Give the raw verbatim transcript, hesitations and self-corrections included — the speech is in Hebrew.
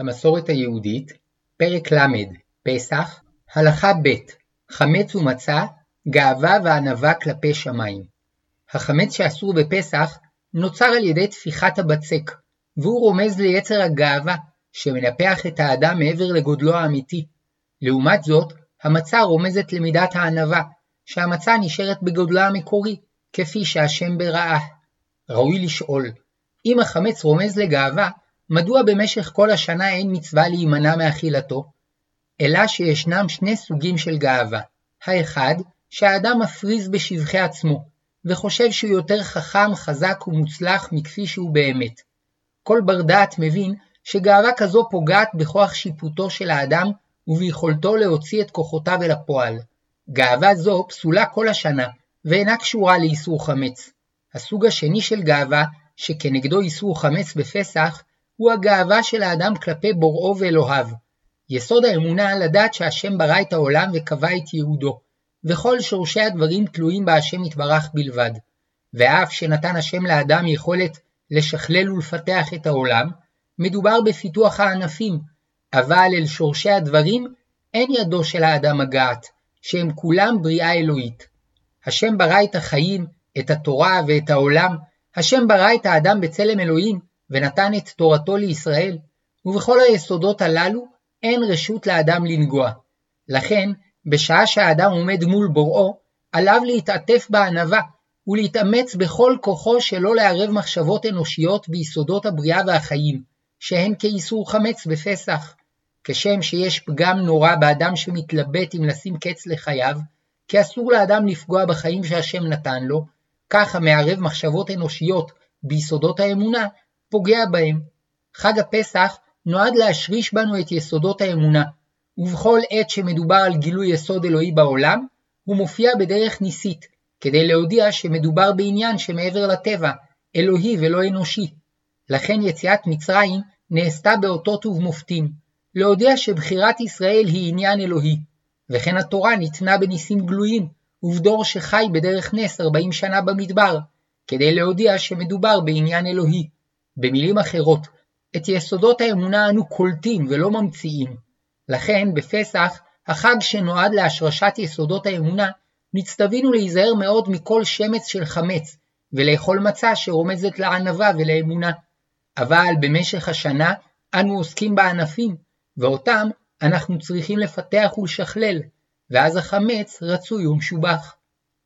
המסורת היהודית, פרק למד, פסח, הלכה ב' חמץ ומצה, גאווה וענווה כלפי שמיים. החמץ שאסור בפסח נוצר על ידי תפיחת הבצק, והוא רומז ליצר הגאווה שמנפח את האדם מעבר לגודלו האמיתי. לעומת זאת, המצה רומזת למידת הענווה, שהמצה נשארת בגודלה המקורי, כפי שהשם בראה. ראוי לשאול, אם החמץ רומז לגאווה, מדוע במשך כל השנה אין מצווה להימנע מאכילתו? אלא שישנם שני סוגים של גאווה. האחד, שהאדם מפריז בשבחי עצמו, וחושב שהוא יותר חכם, חזק ומוצלח מכפי שהוא באמת. כל בר דעת מבין שגאווה כזו פוגעת בכוח שיפוטו של האדם, וביכולתו להוציא את כוחותיו אל הפועל. גאווה זו פסולה כל השנה, ואינה קשורה לאיסור חמץ. הסוג השני של גאווה, שכנגדו איסור חמץ בפסח, הוא הגאווה של האדם כלפי בוראו ואלוהיו. יסוד האמונה לדעת שהשם ברא את העולם וקבע את ייעודו, וכל שורשי הדברים תלויים בהשם יתברך בלבד. ואף שנתן השם לאדם יכולת לשכלל ולפתח את העולם, מדובר בפיתוח הענפים, אבל אל שורשי הדברים אין ידו של האדם מגעת, שהם כולם בריאה אלוהית. השם ברא את החיים, את התורה ואת העולם, השם ברא את האדם בצלם אלוהים, ונתן את תורתו לישראל, ובכל היסודות הללו אין רשות לאדם לנגוע. לכן, בשעה שהאדם עומד מול בוראו, עליו להתעטף בענווה, ולהתאמץ בכל כוחו שלא לערב מחשבות אנושיות ביסודות הבריאה והחיים, שהן כאיסור חמץ בפסח. כשם שיש פגם נורא באדם שמתלבט אם לשים קץ לחייו, כי אסור לאדם לפגוע בחיים שהשם נתן לו, כך המערב מחשבות אנושיות ביסודות האמונה, פוגע בהם. חג הפסח נועד להשריש בנו את יסודות האמונה, ובכל עת שמדובר על גילוי יסוד אלוהי בעולם, הוא מופיע בדרך ניסית, כדי להודיע שמדובר בעניין שמעבר לטבע, אלוהי ולא אנושי. לכן יציאת מצרים נעשתה באותות ובמופתים, להודיע שבחירת ישראל היא עניין אלוהי, וכן התורה ניתנה בניסים גלויים, ובדור שחי בדרך נס ארבעים שנה במדבר, כדי להודיע שמדובר בעניין אלוהי. במילים אחרות, את יסודות האמונה אנו קולטים ולא ממציאים. לכן בפסח, החג שנועד להשרשת יסודות האמונה, נצטווינו להיזהר מאוד מכל שמץ של חמץ, ולאכול מצה שרומזת לענווה ולאמונה. אבל במשך השנה אנו עוסקים בענפים, ואותם אנחנו צריכים לפתח ולשכלל, ואז החמץ רצוי ומשובח.